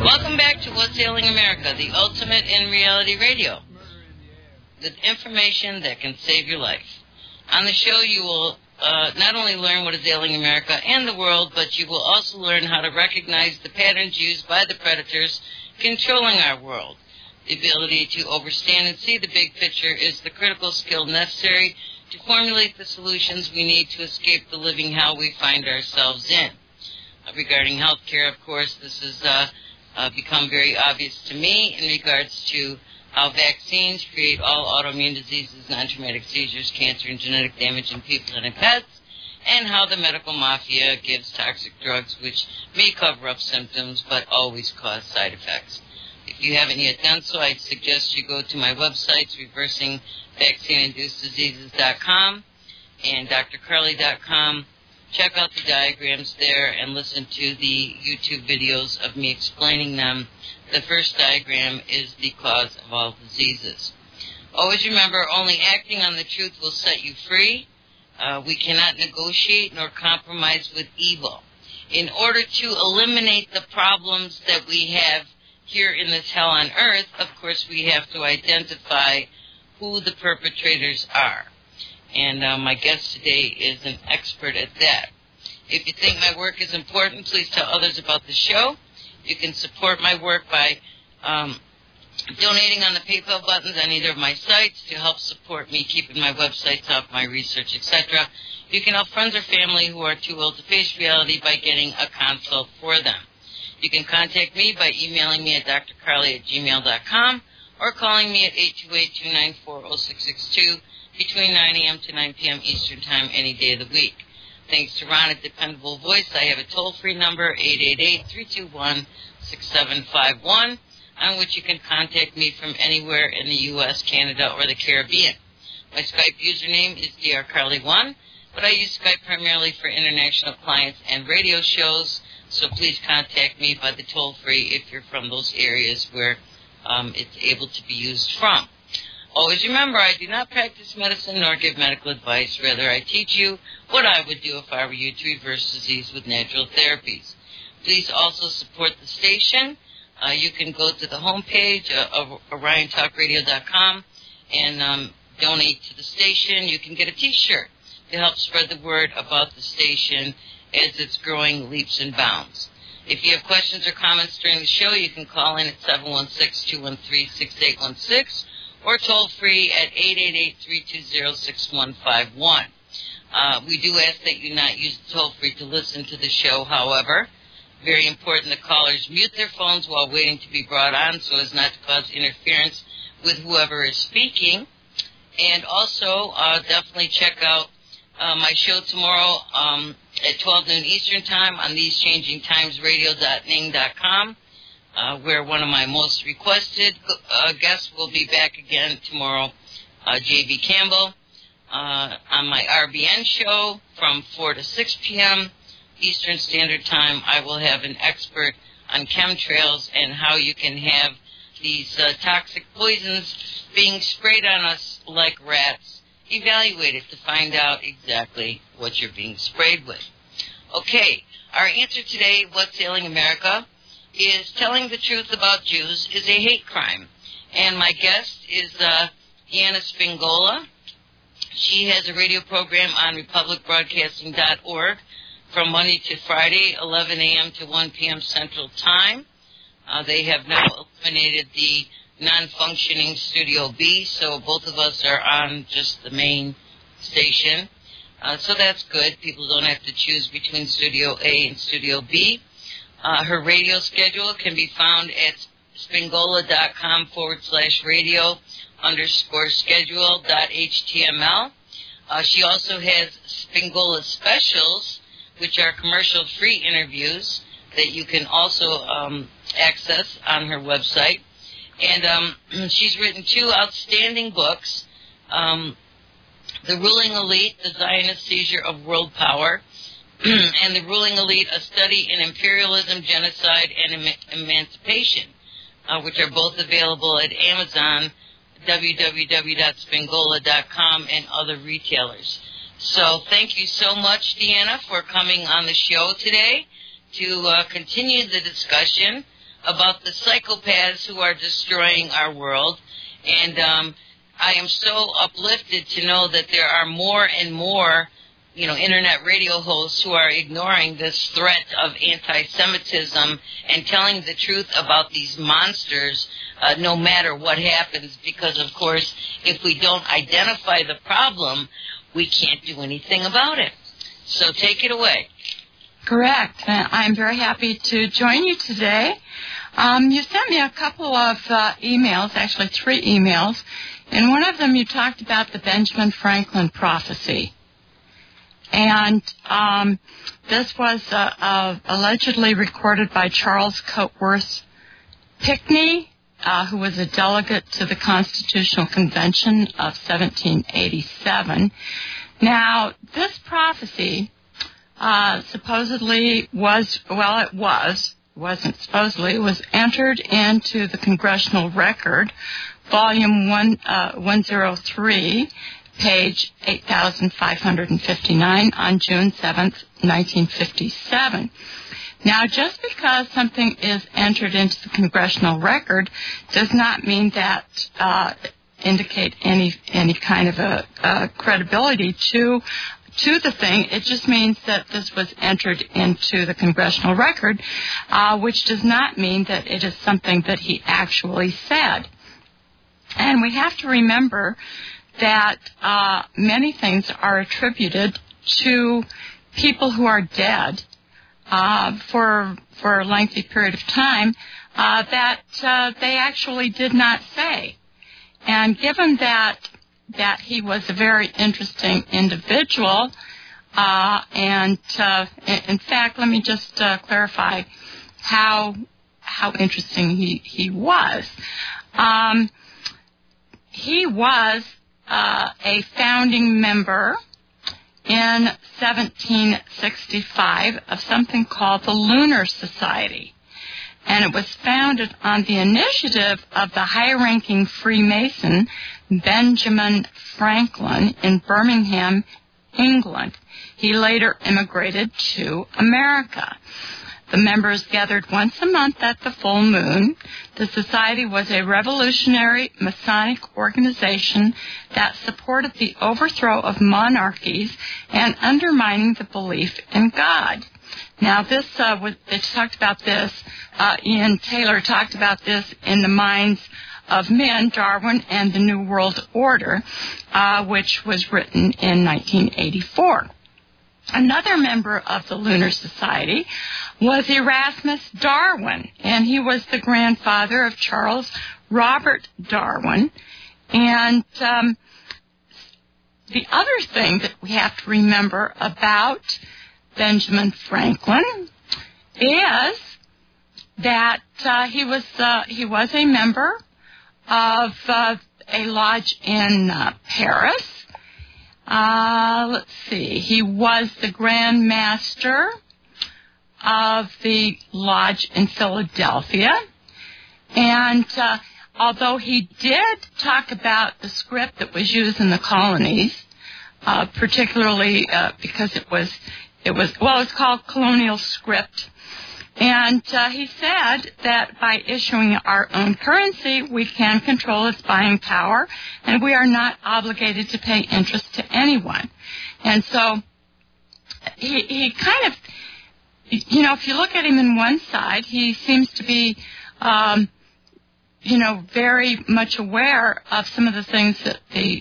Welcome back to What's Ailing America, the ultimate in reality radio. The information that can save your life. On the show, you will not only learn what is ailing America and the world, but you will also learn how to recognize the patterns used by the predators controlling our world. The ability to understand and see the big picture is the critical skill necessary to formulate the solutions we need to escape the living hell we find ourselves in. Regarding health care, of course, this has become very obvious to me in regards to how vaccines create all autoimmune diseases, non-traumatic seizures, cancer, and genetic damage in people and in pets, and how the medical mafia gives toxic drugs which may cover up symptoms but always cause side effects. If you haven't yet done so, I suggest you go to my websites, reversingvaccineinduceddiseases.com and drcarly.com. Check out the diagrams there and listen to the YouTube videos of me explaining them. The first diagram is the cause of all diseases. Always remember, only acting on the truth will set you free. We cannot negotiate nor compromise with evil. In order to eliminate the problems that we have here in this hell on earth, of course, we have to identify who the perpetrators are. And my guest today is an expert at that. If you think my work is important, please tell others about the show. You can support my work by donating on the PayPal buttons on either of my sites to help support me keeping my websites up, my research, etc. You can help friends or family who are too old to face reality by getting a consult for them. You can contact me by emailing me at drcarly@gmail.com or calling me at 828-294-0662 between 9 a.m. to 9 p.m. Eastern Time any day of the week. Thanks to Ron at Dependable Voice, I have a toll-free number, 888-321-6751, on which you can contact me from anywhere in the U.S., Canada, or the Caribbean. My Skype username is drcarly1, but I use Skype primarily for international clients and radio shows, so please contact me by the toll-free if you're from those areas where it's able to be used from. Always remember, I do not practice medicine nor give medical advice. Rather, I teach you what I would do if I were you to reverse disease with natural therapies. Please also support the station. You can go to the homepage of OrionTalkRadio.com and donate to the station. You can get a T-shirt to help spread the word about the station as it's growing leaps and bounds. If you have questions or comments during the show, you can call in at 716-213-6816 or toll free at 888-320-6151. We do ask that you not use the toll free to listen to the show, however. Very important that callers mute their phones while waiting to be brought on so as not to cause interference with whoever is speaking. And also, definitely check out my show tomorrow at 12 noon Eastern Time on TheseChangingTimesRadio.ning.com, where one of my most requested guests will be back again tomorrow, J.B. Campbell, on my RBN show from 4 to 6 p.m. Eastern Standard Time. I will have an expert on chemtrails and how you can have these toxic poisons being sprayed on us like rats evaluated to find out exactly what you're being sprayed with. Okay, our answer today, What's Ailing America, is telling the truth about Jews is a hate crime. And my guest is Deanna Spingola. She has a radio program on republicbroadcasting.org from Monday to Friday, 11 a.m. to 1 p.m. Central Time. They have now eliminated the non-functioning Studio B, so both of us are on just the main station. So that's good. People don't have to choose between Studio A and Studio B. Her radio schedule can be found at spingola.com/radio_schedule.html. She also has Spingola Specials, which are commercial-free interviews that you can also access on her website. And she's written 2 outstanding books, The Ruling Elite, The Zionist Seizure of World Power, and The Ruling Elite, A Study in Imperialism, Genocide, and Emancipation, which are both available at Amazon, www.spingola.com, and other retailers. So thank you so much, Deanna, for coming on the show today to continue the discussion about the psychopaths who are destroying our world. And I am so uplifted to know that there are more and more, internet radio hosts who are ignoring this threat of anti-Semitism and telling the truth about these monsters no matter what happens, because, of course, if we don't identify the problem, we can't do anything about it. So take it away. Correct. I'm very happy to join you today. You sent me a couple of emails, actually 3 emails. In one of them you talked about the Benjamin Franklin prophecy. And this was allegedly recorded by Charles Coatworth Pickney, who was a delegate to the Constitutional Convention of 1787. Now, this prophecy supposedly was entered into the Congressional Record, Volume 103, page 8559, on June 7th, 1957. Now, just because something is entered into the Congressional Record does not mean that indicate any kind of a credibility to the thing. It just means that this was entered into the Congressional Record, which does not mean that it is something that he actually said. And we have to remember that many things are attributed to people who are dead for a lengthy period of time that they actually did not say. And given that he was a very interesting individual, and in fact, let me just clarify how interesting he was. He was a founding member in 1765 of something called the Lunar Society. And it was founded on the initiative of the high-ranking Freemason Benjamin Franklin in Birmingham, England. He later immigrated to America. The members gathered once a month at the full moon. The society was a revolutionary Masonic organization that supported the overthrow of monarchies and undermining the belief in God. Now, they talked about this, Ian Taylor talked about this in The Minds of Men, Darwin and the New World Order, which was written in 1984. Another member of the Lunar Society was Erasmus Darwin, and he was the grandfather of Charles Robert Darwin. And the other thing that we have to remember about Benjamin Franklin is that he was a member of a lodge in Paris. Let's see. He was the Grand Master of the lodge in Philadelphia. And although he did talk about the script that was used in the colonies, particularly because it's called colonial script. And he said that by issuing our own currency, we can control its buying power, and we are not obligated to pay interest to anyone. And so he kind of, if you look at him in one side, he seems to be, very much aware of some of the things that the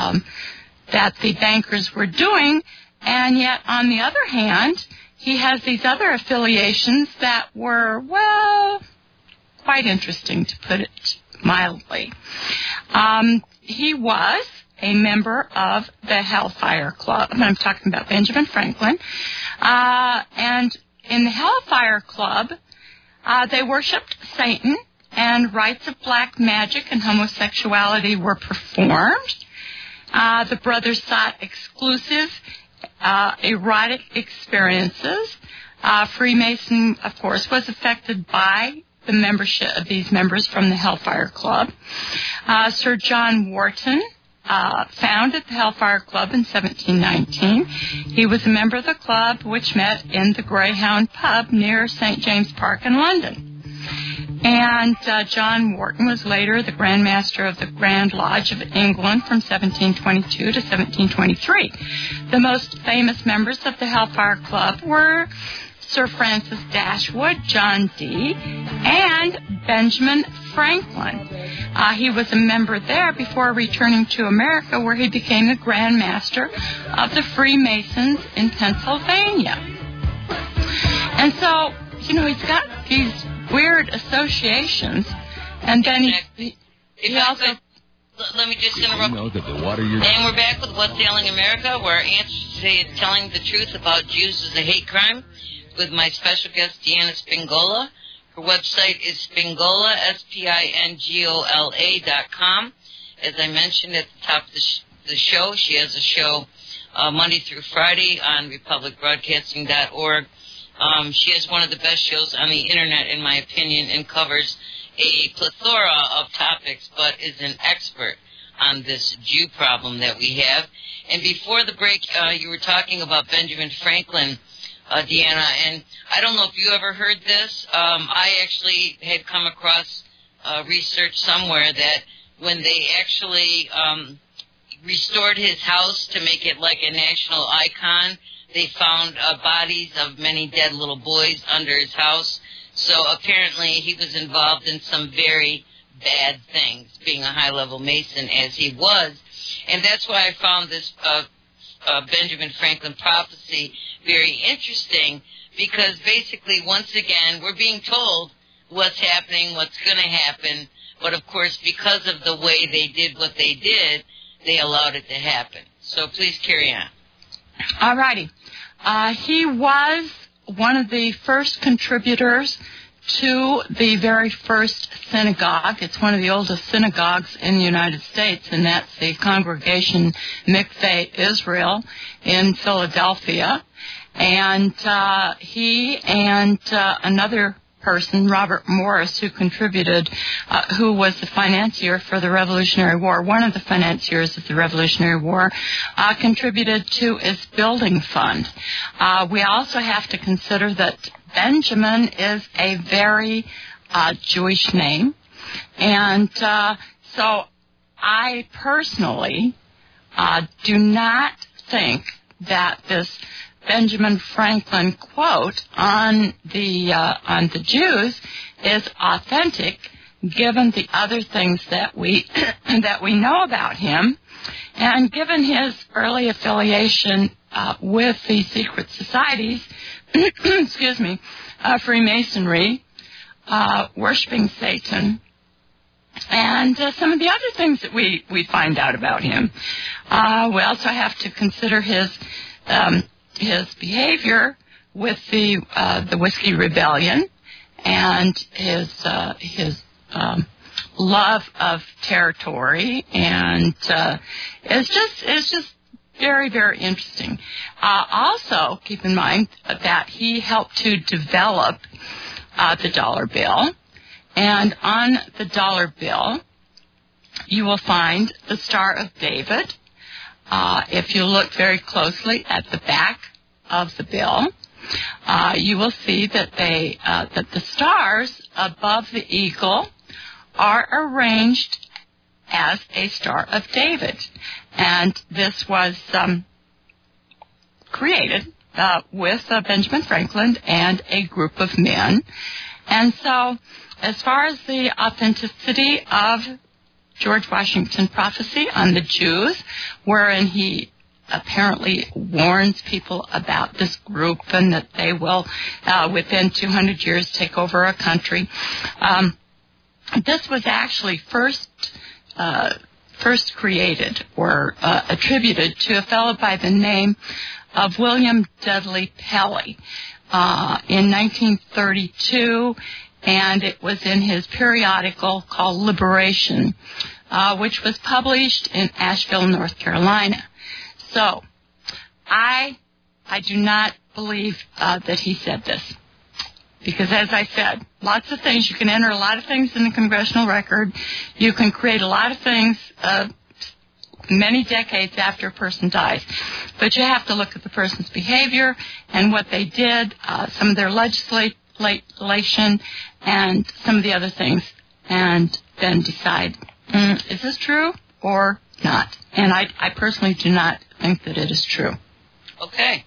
bankers were doing, and yet on the other hand, he has these other affiliations that were, quite interesting, to put it mildly. He was a member of the Hellfire Club. I'm talking about Benjamin Franklin. And in the Hellfire Club, they worshipped Satan, and rites of black magic and homosexuality were performed. The brothers sought exclusive erotic experiences. Freemason, of course, was affected by the membership of these members from the Hellfire Club. Sir John Wharton founded the Hellfire Club in 1719. He was a member of the club, which met in the Greyhound pub near St. James Park in London. And John Wharton was later the Grand Master of the Grand Lodge of England from 1722 to 1723. The most famous members of the Hellfire Club were Sir Francis Dashwood, John Dee, and Benjamin Franklin. He was a member there before returning to America, where he became the Grand Master of the Freemasons in Pennsylvania. And so, he's got these weird associations, and then he also... Let me just interrupt. And we're back with What's Ailing America, where our answers today is telling the truth about Jews as a hate crime, with my special guest, Deanna Spingola. Her website is Spingola, SPINGOLA.com. As I mentioned at the top of the show, she has a show Monday through Friday on republicbroadcasting.org. She has one of the best shows on the Internet, in my opinion, and covers a plethora of topics, but is an expert on this Jew problem that we have. And before the break, you were talking about Benjamin Franklin, Deanna, and I don't know if you ever heard this. I actually had come across research somewhere that when they actually restored his house to make it like a national icon, they found bodies of many dead little boys under his house. So apparently he was involved in some very bad things, being a high-level Mason as he was. And that's why I found this Benjamin Franklin prophecy very interesting, because basically, once again, we're being told what's happening, what's going to happen, but of course, because of the way they did what they did, they allowed it to happen. So please carry on. All righty. He was one of the first contributors to the very first synagogue. It's one of the oldest synagogues in the United States, and that's the Congregation Mikveh Israel in Philadelphia. And he and another person, Robert Morris, who contributed, who was the financier for the Revolutionary War, one of the financiers of the Revolutionary War, contributed to its building fund. We also have to consider that Benjamin is a very Jewish name. And so I personally do not think that this Benjamin Franklin quote on the Jews is authentic, given the other things that we that we know about him, and given his early affiliation with the secret societies, excuse me, Freemasonry, worshiping Satan, and some of the other things that we find out about him. We also have to consider his behavior with the Whiskey Rebellion, and his love of territory, and it's just very, very interesting. Also, keep in mind that he helped to develop the dollar bill, and on the dollar bill, you will find the Star of David. If you look very closely at the back of the bill, you will see that that the stars above the eagle are arranged as a Star of David, and this was created with Benjamin Franklin and a group of men. And so, as far as the authenticity of George Washington prophecy on the Jews, wherein he apparently warns people about this group and that they will, within 200 years, take over a country. This was actually first created or attributed to a fellow by the name of William Dudley Pelley in 1932, and it was in his periodical called Liberation, which was published in Asheville, North Carolina. So, I do not believe that he said this, because as I said, lots of things, you can enter a lot of things in the congressional record, you can create a lot of things many decades after a person dies, but you have to look at the person's behavior and what they did, some of their speculation and some of the other things, and then decide, is this true or not? And I personally do not think that it is true. Okay.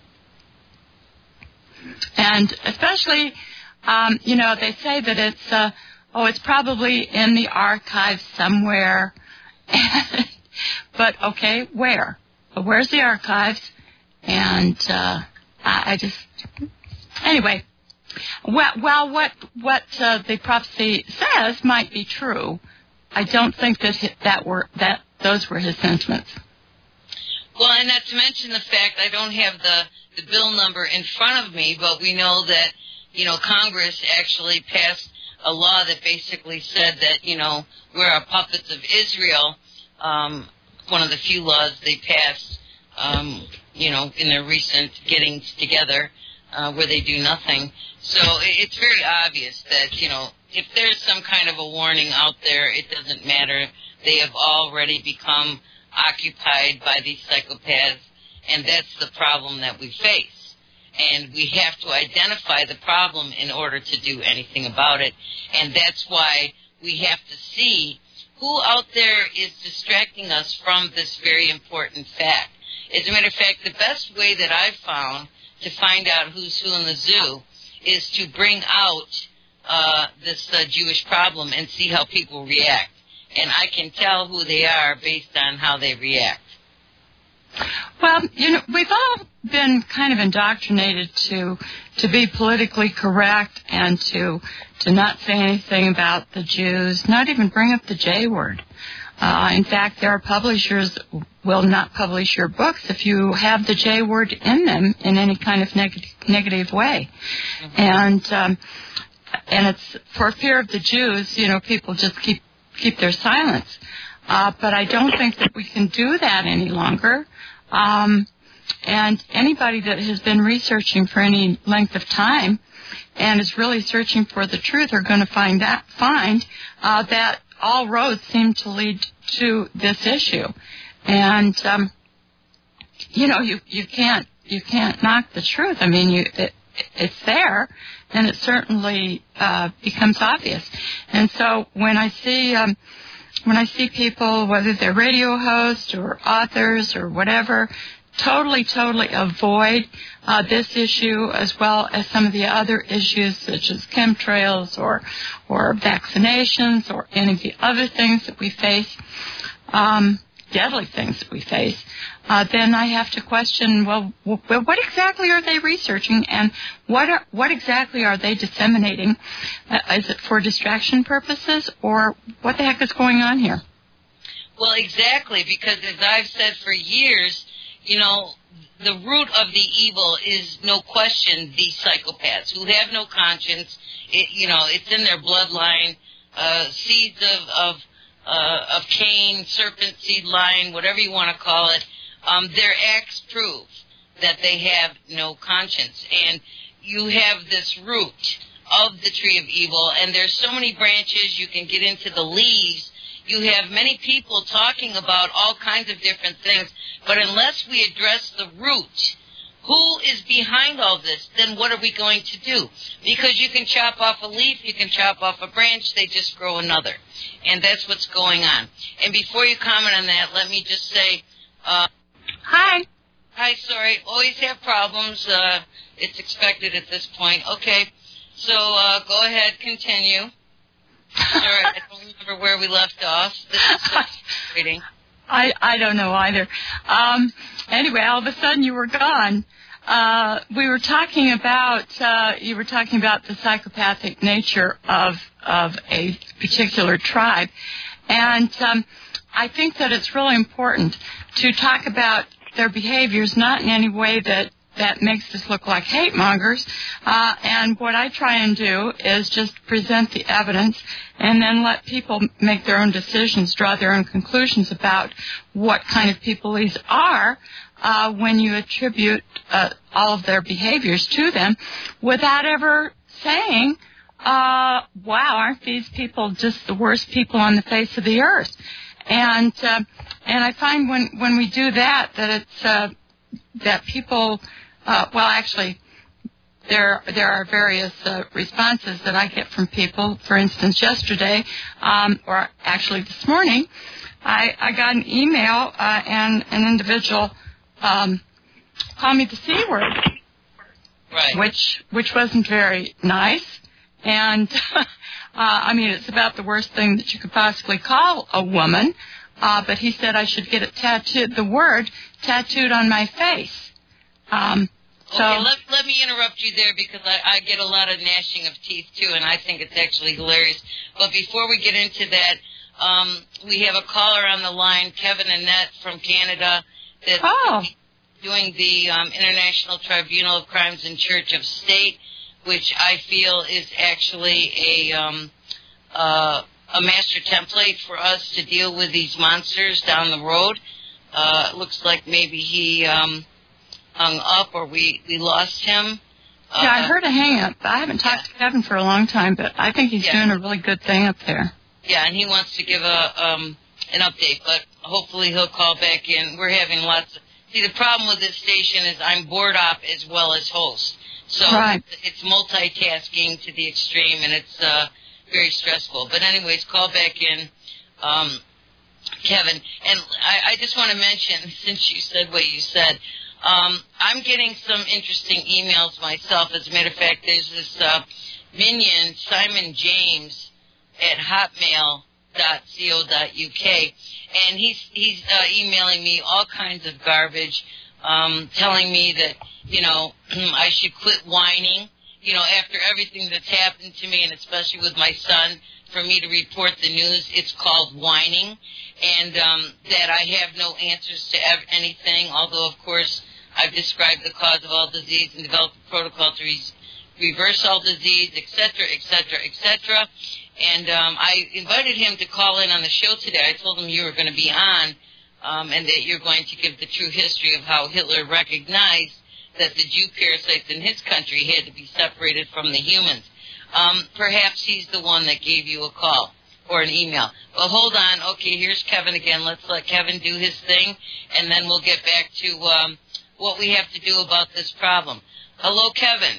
And especially, they say that it's probably in the archives somewhere. But, okay, where? Where's the archives? And anyway, well, what the prophecy says might be true. I don't think that those were his sentiments. Well, and not to mention the fact I don't have the bill number in front of me, but we know that, Congress actually passed a law that basically said that, we're puppets of Israel. One of the few laws they passed, in their recent gettings together, where they do nothing. So it's very obvious that, if there's some kind of a warning out there, it doesn't matter. They have already become occupied by these psychopaths, and that's the problem that we face. And we have to identify the problem in order to do anything about it. And that's why we have to see who out there is distracting us from this very important fact. As a matter of fact, the best way that I've found to find out who's who in the zoo is to bring out this Jewish problem and see how people react. And I can tell who they are based on how they react. Well, we've all been kind of indoctrinated to be politically correct and to not say anything about the Jews, not even bring up the J word. In fact, there are publishers will not publish your books if you have the J word in them in any kind of negative way. Mm-hmm. And it's for fear of the Jews, people just keep their silence. But I don't think that we can do that any longer. And anybody that has been researching for any length of time and is really searching for the truth are going to find that all roads seem to lead to this issue. And you can't knock the truth. I mean, it's there, and it certainly becomes obvious. And so when I see people, whether they're radio hosts or authors or whatever, totally avoid this issue as well as some of the other issues such as chemtrails or vaccinations or any of the other things that we face, deadly things that we face, then I have to question, well, what exactly are they researching and what exactly are they disseminating? Is it for distraction purposes or what the heck is going on here? Well, exactly, because as I've said for years, the root of the evil is no question these psychopaths who have no conscience. It's in their bloodline. Seeds of Cain, serpent seed line, whatever you want to call it. Their acts prove that they have no conscience, and you have this root of the tree of evil. And there's so many branches. You can get into the leaves. You have many people talking about all kinds of different things, but unless we address the root, who is behind all this, then what are we going to do? Because you can chop off a leaf, you can chop off a branch, they just grow another. And that's what's going on. And before you comment on that, let me just say... Hi. Hi, sorry. Always have problems. It's expected at this point. Okay. So go ahead, continue. Sorry, I don't remember where we left off. This is so frustrating. I don't know either. Anyway, all of a sudden you were gone. You were talking about the psychopathic nature of a particular tribe, and I think that it's really important to talk about their behaviors, not in any way that makes us look like hate mongers. And what I try and do is just present the evidence and then let people make their own decisions, draw their own conclusions about what kind of people these are when you attribute all of their behaviors to them without ever saying, wow, aren't these people just the worst people on the face of the earth? And I find when we do that it's that people, there are various responses that I get from people. For instance, yesterday, or actually this morning, I got an email and an individual called me the C word, right. which wasn't very nice. And, I mean, it's about the worst thing that you could possibly call a woman. But he said I should get it tattooed, the word tattooed on my face. Okay, let me interrupt you there because I get a lot of gnashing of teeth, too, and I think it's actually hilarious. But before we get into that, we have a caller on the line, Kevin Annette from Canada, that's doing the International Tribunal of Crimes in Church of State, which I feel is actually a master template for us to deal with these monsters down the road. It looks like maybe he hung up or we lost him. Yeah, I heard a hang up. I haven't talked to Kevin for a long time, but I think he's doing a really good thing up there. Yeah, and he wants to give an update, but hopefully he'll call back in. We're having lots of... See, the problem with this station is I'm board op as well as host. So it's multitasking to the extreme, and it's very stressful. But anyways, call back in, Kevin. And I just want to mention, since you said what you said, I'm getting some interesting emails myself. As a matter of fact, there's this minion, Simon James, at hotmail.co.uk, and he's emailing me all kinds of garbage, telling me that, I should quit whining, after everything that's happened to me, and especially with my son, for me to report the news, it's called whining, and that I have no answers to anything, although, of course, I've described the cause of all disease and developed a protocol to reverse all disease, etc., etc., etc., and I invited him to call in on the show today. I told him you were going to be on, and that you're going to give the true history of how Hitler recognized that the Jew parasites in his country had to be separated from the humans. Perhaps he's the one that gave you a call or an email. Well, hold on. Okay, here's Kevin again. Let's let Kevin do his thing, and then we'll get back to what we have to do about this problem. Hello, Kevin.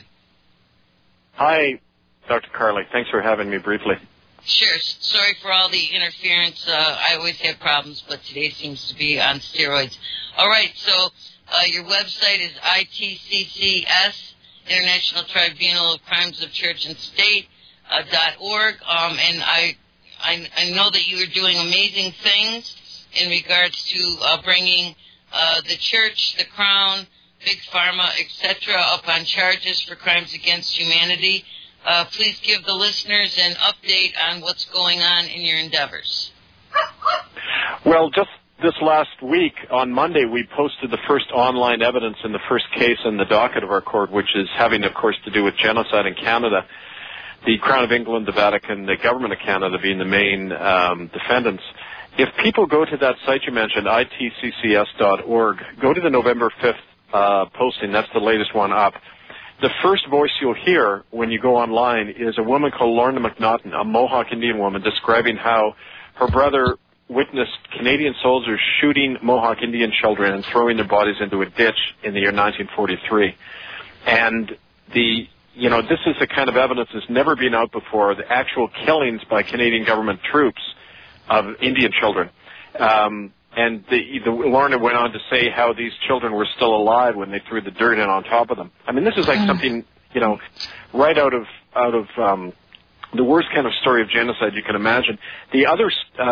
Hi, Dr. Carly. Thanks for having me briefly. Sure. Sorry for all the interference. I always have problems, but today seems to be on steroids. All right, so your website is ITCCS, International Tribunal of Crimes of Church and State, .org, and I know that you are doing amazing things in regards to bringing the church, the crown, big pharma, etc., up on charges for crimes against humanity. Please give the listeners an update on what's going on in your endeavors. Well, just this last week, on Monday, we posted the first online evidence in the first case in the docket of our court, which is having, of course, to do with genocide in Canada. The Crown of England, the Vatican, the Government of Canada being the main defendants. If people go to that site you mentioned, itccs.org, go to the November 5th posting. That's the latest one up. The first voice you'll hear when you go online is a woman called Lorna McNaughton, a Mohawk Indian woman, describing how her brother witnessed Canadian soldiers shooting Mohawk Indian children and throwing their bodies into a ditch in the year 1943. And this is the kind of evidence that's never been out before, the actual killings by Canadian government troops of Indian children. And Lorna went on to say how these children were still alive when they threw the dirt in on top of them. I mean, this is like something, right out of the worst kind of story of genocide you can imagine. The other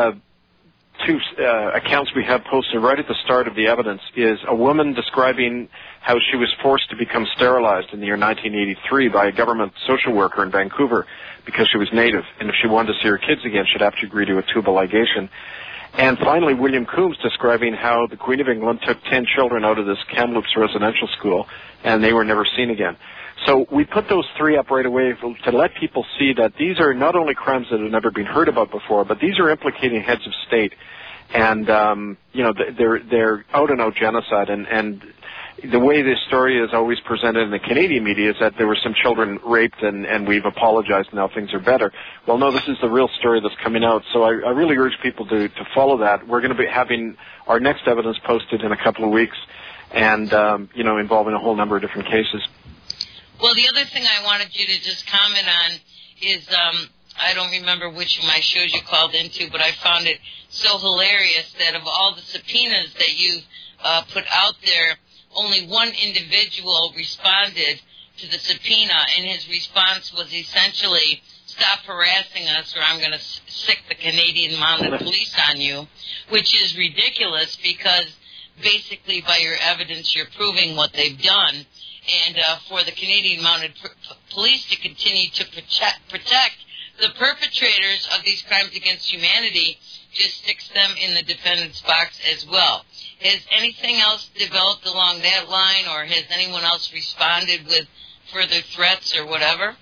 two accounts we have posted right at the start of the evidence is a woman describing how she was forced to become sterilized in the year 1983 by a government social worker in Vancouver because she was Native, and if she wanted to see her kids again, she'd have to agree to a tubal ligation. And finally, William Coombs describing how the Queen of England took 10 children out of this Kamloops residential school, and they were never seen again. So we put those three up right away to let people see that these are not only crimes that have never been heard about before, but these are implicating heads of state. And, they're out-and-out genocide. And the way this story is always presented in the Canadian media is that there were some children raped and we've apologized and now things are better. Well, no, this is the real story that's coming out. So I really urge people to follow that. We're going to be having our next evidence posted in a couple of weeks and, involving a whole number of different cases. Well, the other thing I wanted you to just comment on is I don't remember which of my shows you called into, but I found it so hilarious that of all the subpoenas that you put out there, only one individual responded to the subpoena, and his response was essentially, stop harassing us or I'm going to sick the Canadian Mounted Police on you, which is ridiculous because basically by your evidence you're proving what they've done. And for the Canadian Mounted Police to continue to protect the perpetrators of these crimes against humanity just sticks them in the defendant's box as well. Has anything else developed along that line, or has anyone else responded with further threats or whatever?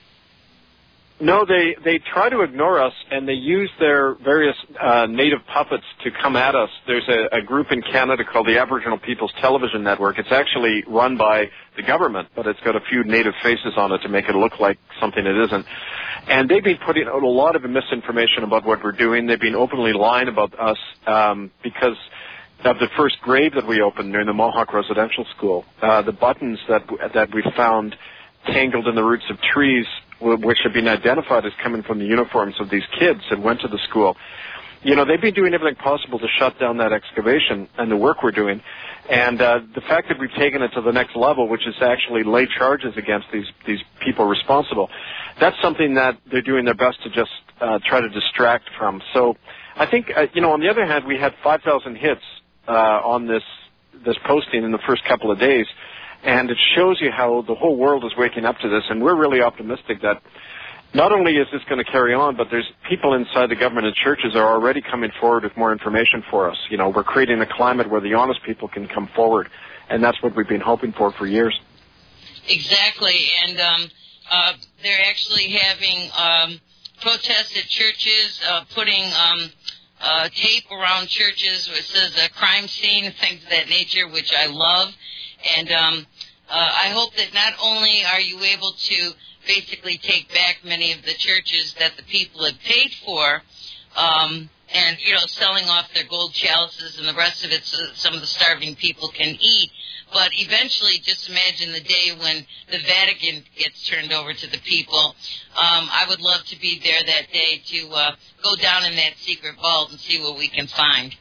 No, they try to ignore us, and they use their various native puppets to come at us. There's a group in Canada called the Aboriginal People's Television Network. It's actually run by the government, but it's got a few native faces on it to make it look like something it isn't. And they've been putting out a lot of misinformation about what we're doing. They've been openly lying about us because of the first grave that we opened near the Mohawk Residential School. The buttons that we found tangled in the roots of trees, which have been identified as coming from the uniforms of these kids that went to the school. You know, they've been doing everything possible to shut down that excavation and the work we're doing. And the fact that we've taken it to the next level, which is to actually lay charges against these people responsible, that's something that they're doing their best to just try to distract from. So I think, on the other hand, we had 5,000 hits on this posting in the first couple of days. And it shows you how the whole world is waking up to this, and we're really optimistic that not only is this going to carry on, but there's people inside the government and churches are already coming forward with more information for us. You know, we're creating a climate where the honest people can come forward, and that's what we've been hoping for years. Exactly, and they're actually having protests at churches, putting tape around churches where it says a crime scene, things of that nature, which I love. And I hope that not only are you able to basically take back many of the churches that the people have paid for, and, selling off their gold chalices and the rest of it so that some of the starving people can eat, but eventually just imagine the day when the Vatican gets turned over to the people. I would love to be there that day to go down in that secret vault and see what we can find.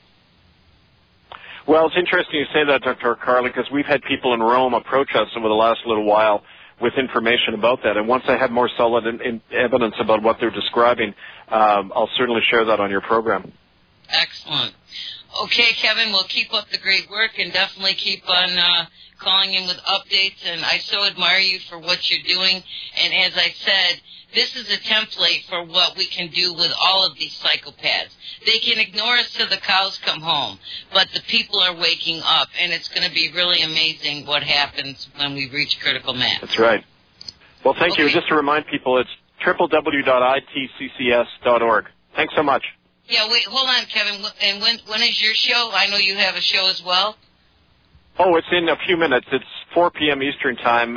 Well, it's interesting you say that, Dr. Carly, because we've had people in Rome approach us over the last little while with information about that. And once I have more solid evidence about what they're describing, I'll certainly share that on your program. Excellent. Okay, Kevin, we'll keep up the great work and definitely keep on calling in with updates. And I so admire you for what you're doing. And as I said, this is a template for what we can do with all of these psychopaths. They can ignore us till the cows come home, but the people are waking up, and it's going to be really amazing what happens when we reach critical mass. That's right. Well, thank you. Just to remind people, it's www.itccs.org. Thanks so much. Yeah, wait, hold on, Kevin. And when is your show? I know you have a show as well. Oh, it's in a few minutes. It's 4 p.m. Eastern Time.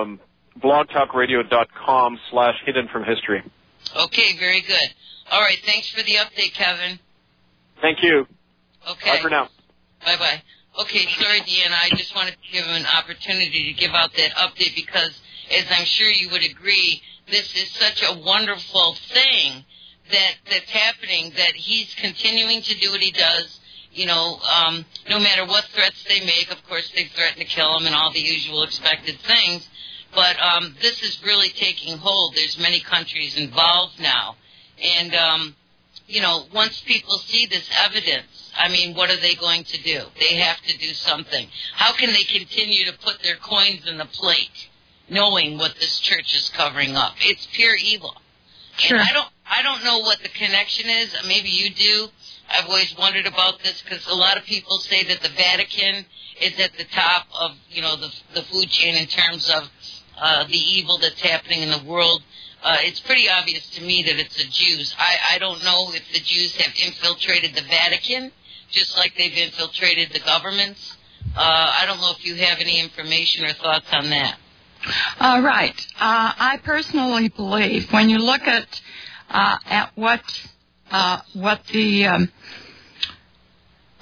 blogtalkradio.com/hidden from history. Okay, very good. All right, thanks for the update, Kevin. Thank you. Okay. Bye for now. Bye-bye. Okay, sorry, Deanna. I just wanted to give him an opportunity to give out that update because, as I'm sure you would agree, this is such a wonderful thing that's happening, that he's continuing to do what he does. No matter what threats they make. Of course, they threaten to kill him and all the usual expected things. But this is really taking hold. There's many countries involved now. And, once people see this evidence, what are they going to do? They have to do something. How can they continue to put their coins in the plate, knowing what this church is covering up? It's pure evil. Sure. And I don't know what the connection is. Maybe you do. I've always wondered about this because a lot of people say that the Vatican is at the top of, the food chain in terms of the evil that's happening in the world. It's pretty obvious to me that it's the Jews. I don't know if the Jews have infiltrated the Vatican, just like they've infiltrated the governments. I don't know if you have any information or thoughts on that. Right. I personally believe when you look at what the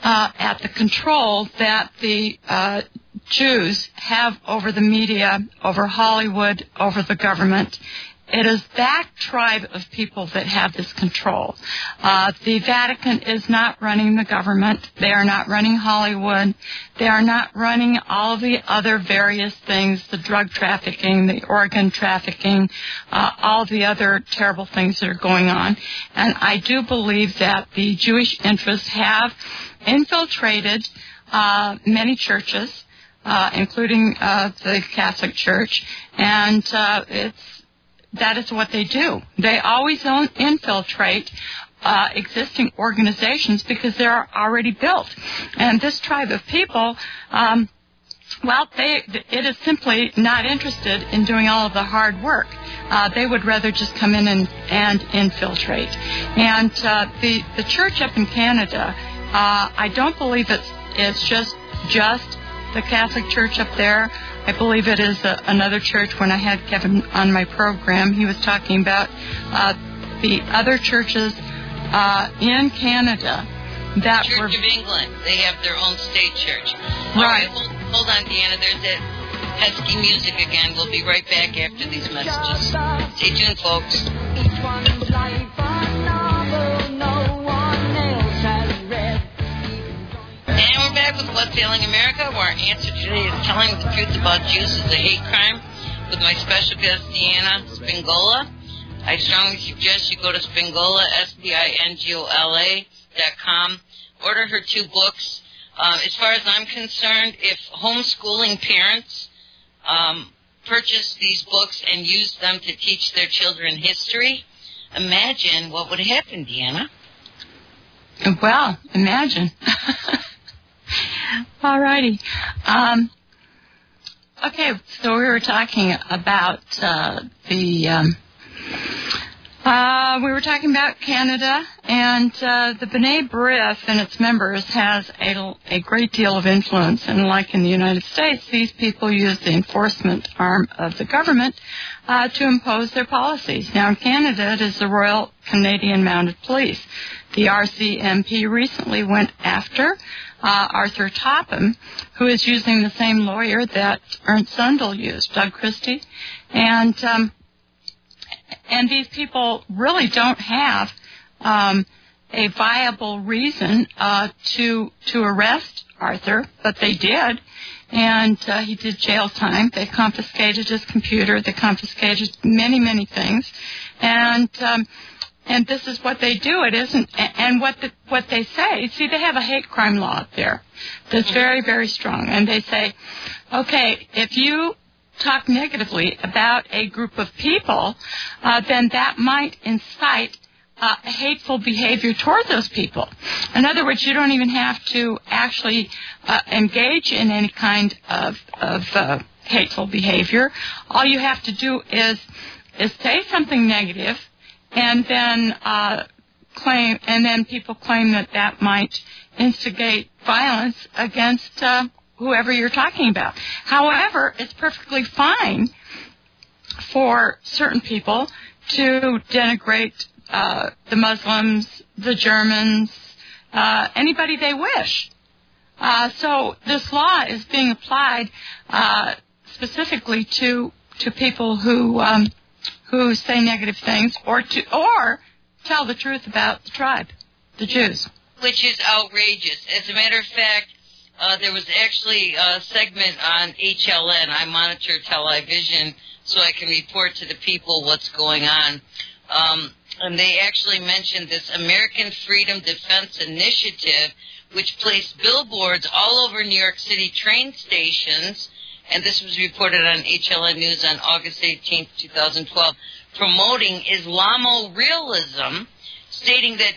at the control that the Jews have over the media, over Hollywood, over the government. It is that tribe of people that have this control. The Vatican is not running the government. They are not running Hollywood. They are not running all the other various things, the drug trafficking, the organ trafficking, all the other terrible things that are going on. And I do believe that the Jewish interests have infiltrated many churches, including the Catholic Church, and that is what they do. They always infiltrate existing organizations because they're already built. And this tribe of people, it is simply not interested in doing all of the hard work. They would rather just come in and infiltrate. And the church up in Canada, I don't believe it's just the Catholic Church up there. I believe it is another church. When I had Kevin on my program, he was talking about the other churches in Canada that Church were... of England. They have their own state church. Right. All right, hold on, Deanna. There's that pesky music again. We'll be right back after these messages. Stay tuned, folks. Each one's life a novel no one else has read. And we're back with What's Ailing America, where our answer today is telling the truth about Jews is a hate crime, with my special guest, Deanna Spingola. I strongly suggest you go to Spingola, SPINGOLA.com. Order her 2 books. As far as I'm concerned, if homeschooling parents purchase these books and use them to teach their children history, imagine what would happen, Deanna. Well, imagine. All righty. Okay, so we were talking about we were talking about Canada, and the B'nai B'rith and its members has a great deal of influence. And like in the United States, these people use the enforcement arm of the government to impose their policies. Now in Canada, it is the Royal Canadian Mounted Police. The RCMP recently went after Arthur Topham, who is using the same lawyer that Ernst Zundel used, Doug Christie. And these people really don't have a viable reason to arrest Arthur, but they did. And he did jail time. They confiscated his computer. They confiscated many, many things. And this is what they do. It isn't, and what they say. See, they have a hate crime law up there that's very, very strong. And they say, okay, if you talk negatively about a group of people, then that might incite hateful behavior toward those people. In other words, you don't even have to actually engage in any kind of hateful behavior. All you have to do is say something negative, and then people claim that might instigate violence against whoever you're talking about. However, it's perfectly fine for certain people to denigrate the Muslims, the Germans, anybody they wish. So this law is being applied specifically to people who say negative things or tell the truth about the tribe, the Jews. Which is outrageous. As a matter of fact, there was actually a segment on HLN. I monitor television so I can report to the people what's going on. And they actually mentioned this American Freedom Defense Initiative, which placed billboards all over New York City train stations, and this was reported on HLN News on August 18, 2012, promoting Islamo-realism, stating that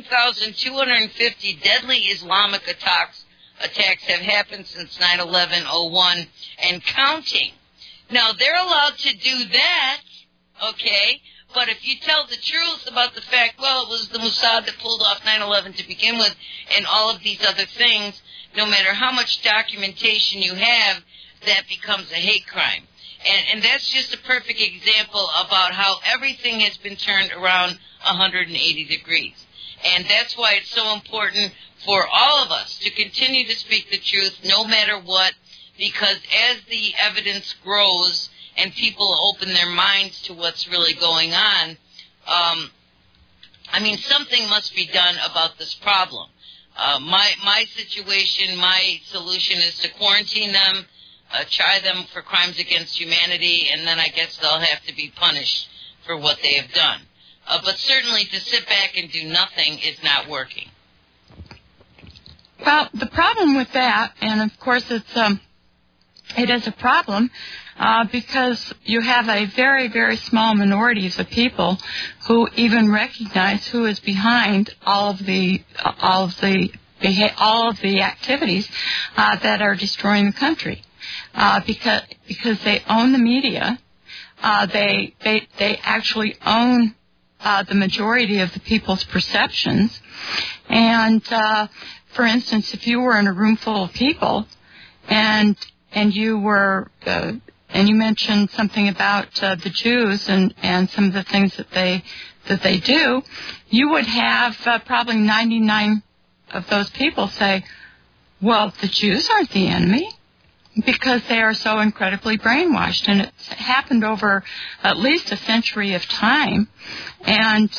19,250 deadly Islamic attacks have happened since 9/11/01 and counting. Now, they're allowed to do that, okay, but if you tell the truth about the fact, well, it was the Mossad that pulled off 9/11 to begin with and all of these other things, no matter how much documentation you have, that becomes a hate crime. And that's just a perfect example about how everything has been turned around 180 degrees. And that's why it's so important for all of us to continue to speak the truth no matter what, because as the evidence grows and people open their minds to what's really going on, something must be done about this problem. My situation, my solution is to quarantine them, try them for crimes against humanity, and then I guess they'll have to be punished for what they have done. But certainly to sit back and do nothing is not working. Well, the problem with that, and of course it is a problem, because you have a very, very small minority of the people who even recognize who is behind all of the activities that are destroying the country, because they own the media, they actually own the majority of the people's perceptions, and for instance, if you were in a room full of people and you were and you mentioned something about the Jews and some of the things that they do, you would have probably 99 of those people say, well, the Jews aren't the enemy, because they are so incredibly brainwashed. And it's happened over at least a century of time. And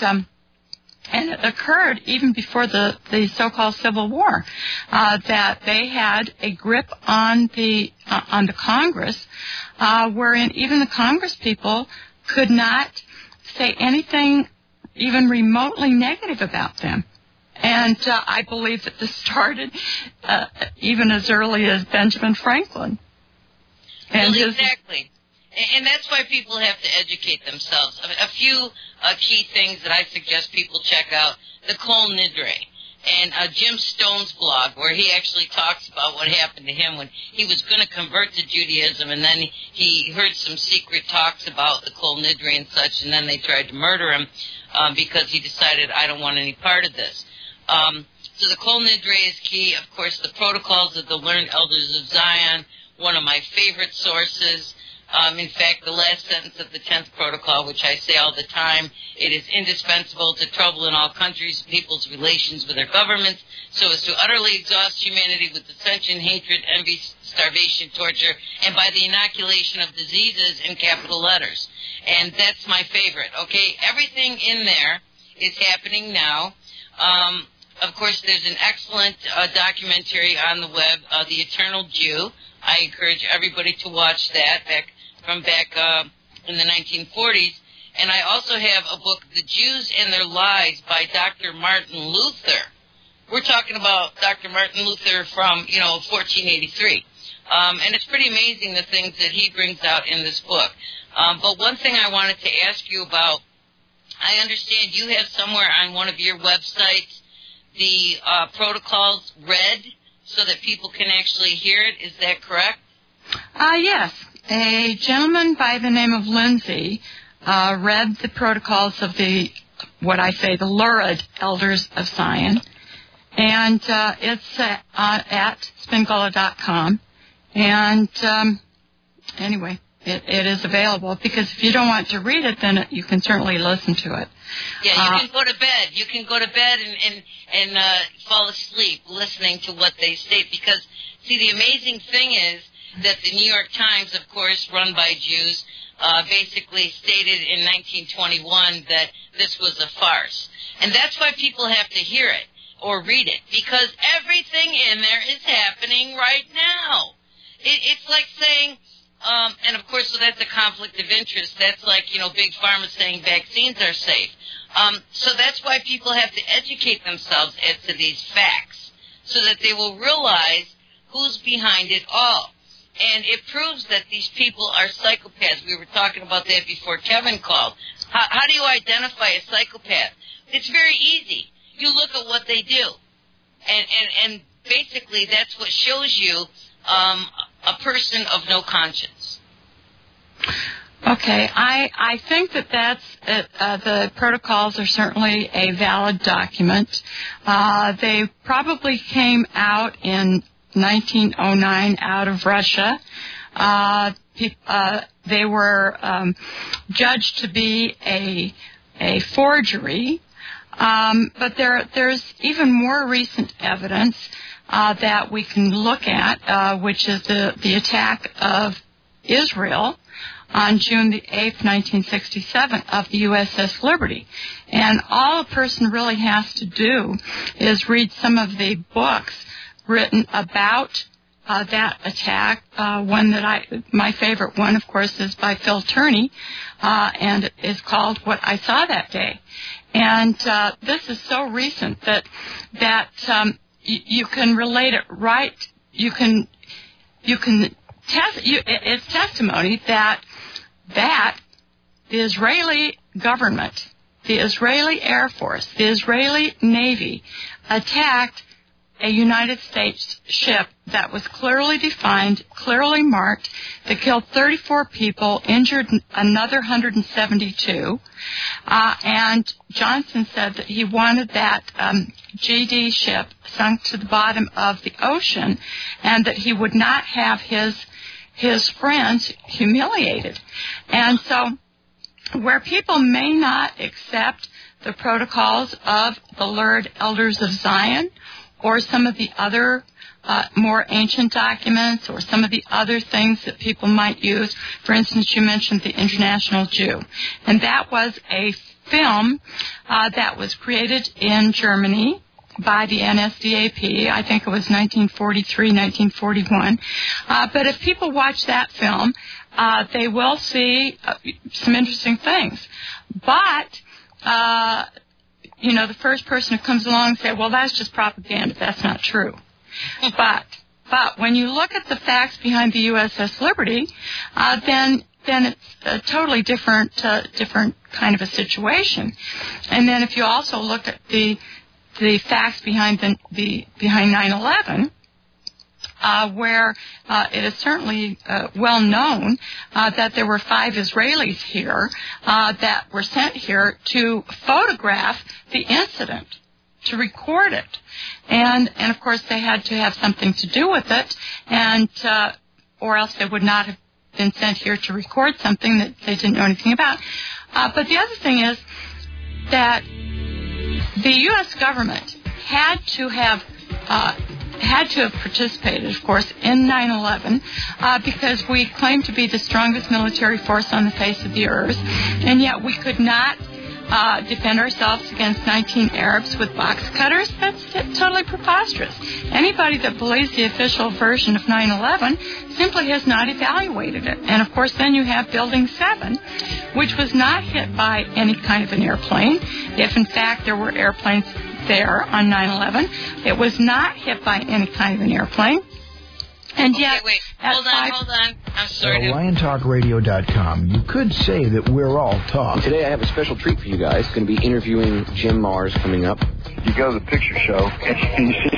it occurred even before the so-called Civil War, that they had a grip on the Congress, wherein even the Congress people could not say anything even remotely negative about them. And I believe that this started even as early as Benjamin Franklin. And exactly. And that's why people have to educate themselves. A few key things that I suggest people check out: the Kol Nidre and Jim Stone's blog, where he actually talks about what happened to him when he was going to convert to Judaism, and then he heard some secret talks about the Kol Nidre and such, and then they tried to murder him because he decided, I don't want any part of this. So the Kol Nidre is key. Of course, the Protocols of the Learned Elders of Zion, one of my favorite sources. In fact, the last sentence of the 10th Protocol, which I say all the time, it is indispensable to trouble in all countries people's relations with their governments, so as to utterly exhaust humanity with dissension, hatred, envy, starvation, torture, and by the inoculation of diseases in capital letters. And that's my favorite, okay? Everything in there is happening now. Of course, there's an excellent documentary on the web, The Eternal Jew. I encourage everybody to watch that from back in the 1940s. And I also have a book, The Jews and Their Lies, by Dr. Martin Luther. We're talking about Dr. Martin Luther from, 1483. And it's pretty amazing the things that he brings out in this book. But one thing I wanted to ask you about, I understand you have somewhere on one of your websites the protocols read so that people can actually hear it. Is that correct? Yes. A gentleman by the name of Lindsay read the protocols of the lurid Elders of Zion. And it's at spingullah.com. And anyway, it is available, because if you don't want to read it, then you can certainly listen to it. Yeah, you can go to bed. You can go to bed and fall asleep listening to what they state, because, see, the amazing thing is that the New York Times, of course, run by Jews, basically stated in 1921 that this was a farce. And that's why people have to hear it or read it, because everything in there is happening right now. It's like saying, and of course, so that's a conflict of interest. That's like, Big Pharma saying vaccines are safe. So that's why people have to educate themselves as to these facts, so that they will realize who's behind it all. And it proves that these people are psychopaths. We were talking about that before Kevin called. How do you identify a psychopath? It's very easy. You look at what they do. And basically that's what shows you a person of no conscience. Okay, I think that's the protocols are certainly a valid document. They probably came out in 1909 out of Russia. They were judged to be a forgery. But there's even more recent evidence that we can look at, which is the attack of Israel on June the 8th, 1967, of the USS Liberty. And all a person really has to do is read some of the books written about that attack. My favorite one, of course, is by Phil Turney, and it is called What I Saw That Day. And this is so recent that you can relate it right. You can it's testimony that the Israeli government, the Israeli Air Force, the Israeli Navy attacked a United States ship that was clearly defined, clearly marked, that killed 34 people, injured another 172. And Johnson said that he wanted that GD ship sunk to the bottom of the ocean, and that he would not have his friends humiliated. And so where people may not accept the protocols of the Lurid Elders of Zion or some of the other more ancient documents or some of the other things that people might use, for instance, you mentioned the International Jew. And that was a film that was created in Germany by the NSDAP. I think it was 1943, 1941. But if people watch that film, they will see some interesting things. But, the first person who comes along and says, well, that's just propaganda. That's not true. But when you look at the facts behind the USS Liberty, then it's a totally different kind of a situation. And then if you also look at the facts behind behind 9/11, where it is certainly well known that there were 5 Israelis here that were sent here to photograph the incident, to record it, and of course they had to have something to do with it, and or else they would not have been sent here to record something that they didn't know anything about. But the other thing is that the U.S. government had to have participated, of course, in 9/11 because we claim to be the strongest military force on the face of the earth, and yet we could not defend ourselves against 19 Arabs with box cutters. That's totally preposterous. Anybody that believes the official version of 9/11 simply has not evaluated it. And, of course, then you have Building 7, which was not hit by any kind of an airplane. If, in fact, there were airplanes there on 9/11, it was not hit by any kind of an airplane. And yet, wait, hold on. I'm sorry. LionTalkRadio.com. You could say that we're all talk. Today I have a special treat for you guys. Going to be interviewing Jim Mars coming up. You go to the picture show and you see